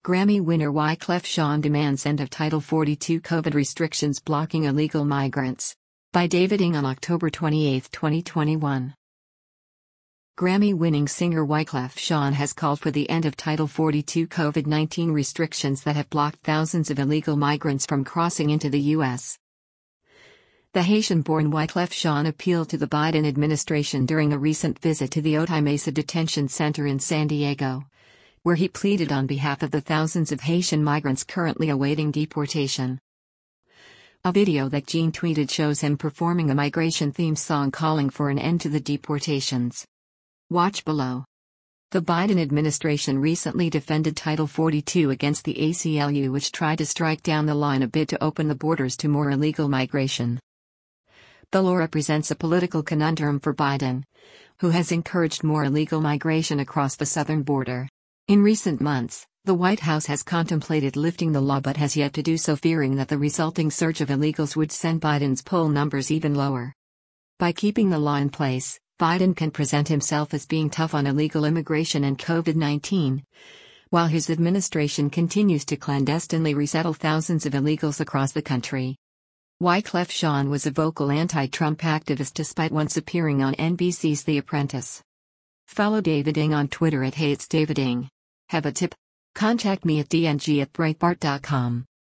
Grammy winner Wyclef Jean demands end of Title 42 COVID restrictions blocking illegal migrants. By David Ng on October 28, 2021. Grammy-winning singer Wyclef Jean has called for the end of Title 42 COVID-19 restrictions that have blocked thousands of illegal migrants from crossing into the U.S. The Haitian-born Wyclef Jean appealed to the Biden administration during a recent visit to the Otay Mesa Detention Center in San Diego, where he pleaded on behalf of the thousands of Haitian migrants currently awaiting deportation. A video that Jean tweeted shows him performing a migration-themed song calling for an end to the deportations. Watch below. The Biden administration recently defended Title 42 against the ACLU, which tried to strike down the law in a bid to open the borders to more illegal migration. The law represents a political conundrum for Biden, who has encouraged more illegal migration across the southern border. In recent months, the White House has contemplated lifting the law but has yet to do so, fearing that the resulting surge of illegals would send Biden's poll numbers even lower. By keeping the law in place, Biden can present himself as being tough on illegal immigration and COVID-19, while his administration continues to clandestinely resettle thousands of illegals across the country. Wyclef Jean was a vocal anti-Trump activist despite once appearing on NBC's The Apprentice. Follow David Ng on Twitter @HatesDavidNg. Have a tip? Contact me at dng@breitbart.com.